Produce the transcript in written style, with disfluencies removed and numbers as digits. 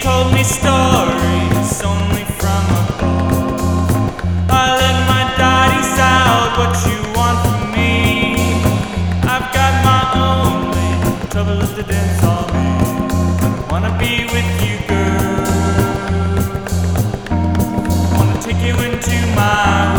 told me stories only from above. I let my daddies out, what you want from me? I've got my own way, trouble is to dance all me. Wanna be with you, girl. Wanna take you into my